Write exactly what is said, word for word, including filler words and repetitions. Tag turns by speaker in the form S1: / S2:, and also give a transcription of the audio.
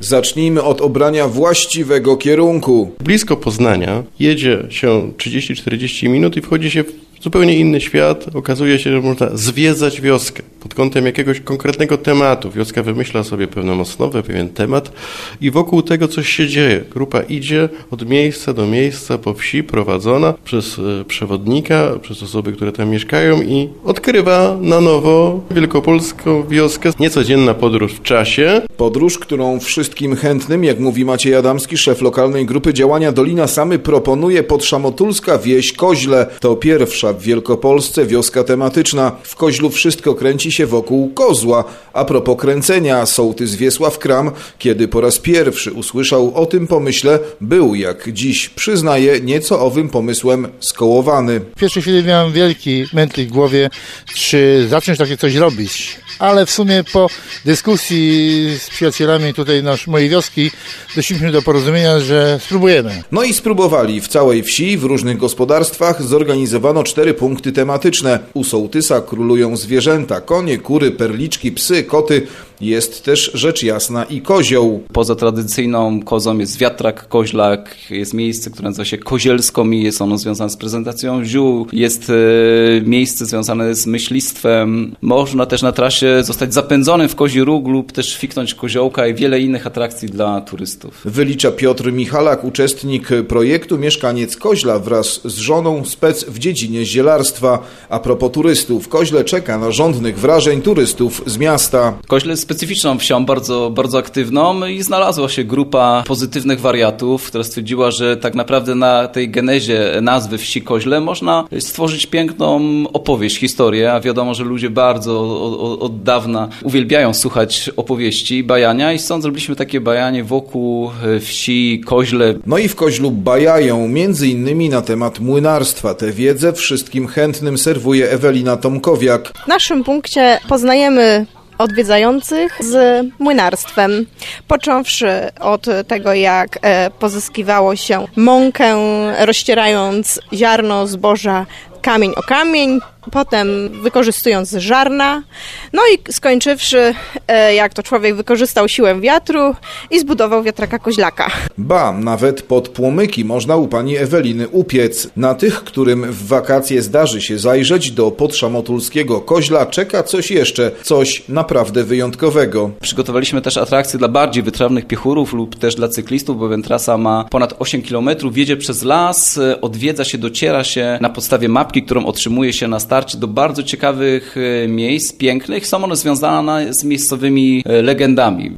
S1: Zacznijmy od obrania właściwego kierunku.
S2: Blisko Poznania jedzie się trzydzieści czterdzieści minut i wchodzi się w zupełnie inny świat. Okazuje się, że można zwiedzać wioskę pod kątem jakiegoś konkretnego tematu. Wioska wymyśla sobie pewną osnowę, pewien temat i wokół tego coś się dzieje. Grupa idzie od miejsca do miejsca po wsi, prowadzona przez przewodnika, przez osoby, które tam mieszkają i odkrywa na nowo wielkopolską wioskę. Niecodzienna podróż w czasie.
S1: Podróż, którą wszystkim chętnym, jak mówi Maciej Adamski, szef lokalnej grupy działania Dolina Samy, proponuje podszamotulska wieś Koźle. To pierwsza w Wielkopolsce wioska tematyczna. W Koźlu wszystko kręci się wokół kozła. A propos kręcenia, sołtys Wiesław Kram, kiedy po raz pierwszy usłyszał o tym pomyśle, był, jak dziś przyznaje, nieco owym pomysłem skołowany.
S3: W pierwszej chwili miałem wielki mętlik w głowie, czy zacząć takie coś robić. Ale w sumie po dyskusji z przyjacielami tutaj nasz, mojej wioski doszliśmy do porozumienia, że spróbujemy.
S1: No i spróbowali. W całej wsi, w różnych gospodarstwach zorganizowano cztery punkty tematyczne. U sołtysa królują zwierzęta, konie, kury, perliczki, psy, koty. Jest też rzecz jasna i kozioł.
S4: Poza tradycyjną kozą jest wiatrak, koźlak, jest miejsce, które nazywa się Kozielsko-Mi, jest ono związane z prezentacją ziół, jest e, miejsce związane z myślistwem. Można też na trasie zostać zapędzonym w Kozi Róg lub też fiknąć koziołka i wiele innych atrakcji dla turystów.
S1: Wylicza Piotr Michalak, uczestnik projektu, mieszkaniec Koźla wraz z żoną, spec w dziedzinie zielarstwa. A propos turystów, Koźle czeka na żądnych wrażeń turystów z miasta.
S4: Koźle jest specyficzną wsią, bardzo, bardzo aktywną i znalazła się grupa pozytywnych wariatów, która stwierdziła, że tak naprawdę na tej genezie nazwy wsi Koźle można stworzyć piękną opowieść, historię, a wiadomo, że ludzie bardzo od, od dawna uwielbiają słuchać opowieści, bajania i stąd zrobiliśmy takie bajanie wokół wsi Koźle.
S1: No i w Koźlu bajają, między innymi na temat młynarstwa. Tę wiedzę wszystkim chętnym serwuje Ewelina Tomkowiak.
S5: W naszym punkcie poznajemy odwiedzających z młynarstwem, począwszy od tego, jak pozyskiwało się mąkę, rozcierając ziarno zboża kamień o kamień, potem wykorzystując żarna, no i skończywszy, jak to człowiek wykorzystał siłę wiatru i zbudował wiatraka koźlaka.
S1: Ba, nawet pod płomyki można u pani Eweliny upiec. Na tych, którym w wakacje zdarzy się zajrzeć do podszamotulskiego Koźla, czeka coś jeszcze, coś naprawdę wyjątkowego.
S4: Przygotowaliśmy też atrakcje dla bardziej wytrawnych piechurów lub też dla cyklistów, bowiem trasa ma ponad osiem kilometrów, jedzie przez las, odwiedza się, dociera się na podstawie mapki, którą otrzymuje się na starcie do bardzo ciekawych miejsc, pięknych. Są one związane z miejscowymi legendami.